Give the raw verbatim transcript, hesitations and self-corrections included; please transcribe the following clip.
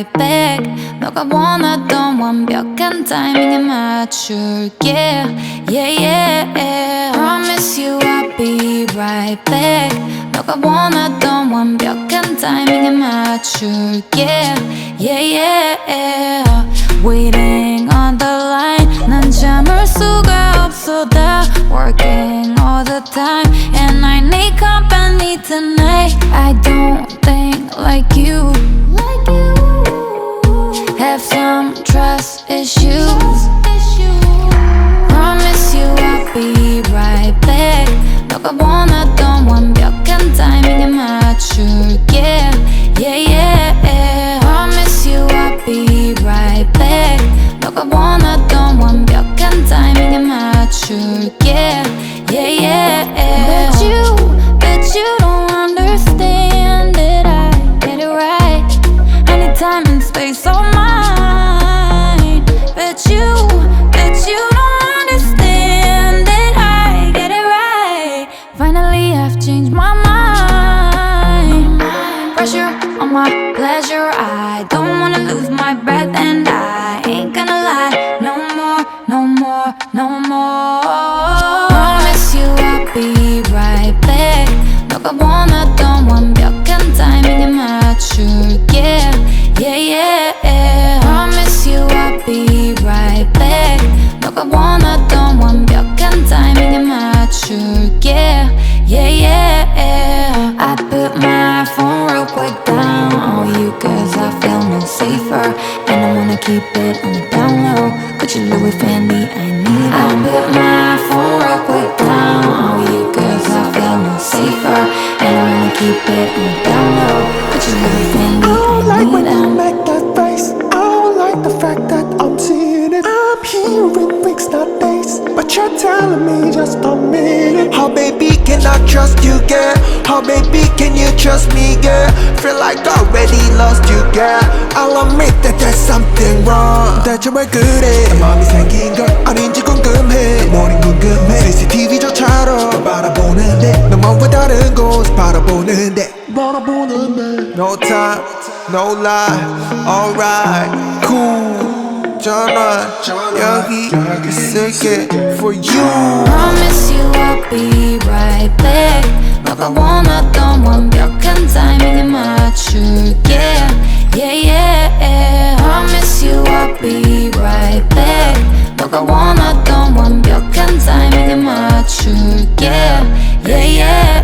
right back. 너가 원하던 완벽한 타이밍에 맞출게. Yeah, yeah. Promise you I'll be right back. 너가 원하던 완벽한 타이밍에 맞출게. Yeah, yeah. Waiting on the line. 난 참을 수가 없어 다 working all the time. And I need company tonight. I don't think like you. Like you. Have some trust issues. Promise you I'll be right back. 너가 원하던 완벽한 타이밍에 맞출게. Yeah, yeah. Promise you I'll be right back. 너가 원하던 완벽한 타이밍에 맞출게. Yeah, yeah. But you, but you don't understand that I get it right. I need time and space on mine. But you, but you don't understand that I get it right. Finally I've changed my mind. Pressure on my pleasure. I don't wanna lose my breath, and I ain't gonna lie. No more, no more, no more. Promise you I'll be right back. 너가 원하던 완벽한 타이밍에 맞출게. Yeah, yeah. Promise you I'll be right back. 너가 원하던 완벽한 타이밍에 맞출게. Yeah, yeah. I put my phone real quick down on you, cause I feel no safer. And I wanna keep it on the down low. Gucci, Louis, Fendi, I need it. I put my phone real quick down on you, cause I feel no safer. And I wanna keep it on the down low. Gucci, Louis, Fendi, I don't I like when need you it. make that face. I don't like the fact that I'm seeing it. I'm hearing weeks, not days, but you're telling me just a minute. How baby can I trust you, girl? How baby can you trust me, girl? Feel like I already lost you, girl. I'll admit that there's something wrong. 대체 왜 그래? 내 맘이 생긴 건 아닌지 궁금해. 머린 궁금해. 씨씨티비조차로 바라보는데 너만 왜 다른 곳 바라보는데 바라보는데 No time, no lie, alright, cool. 전화 여기 있을게 for you. Promise you I'll be right back. 너가 원하던 완벽한 타이밍에 맞출게. Yeah, yeah. Promise you I'll be right back. 너가 원하던 완벽한 타이밍에 맞출게. Yeah, yeah.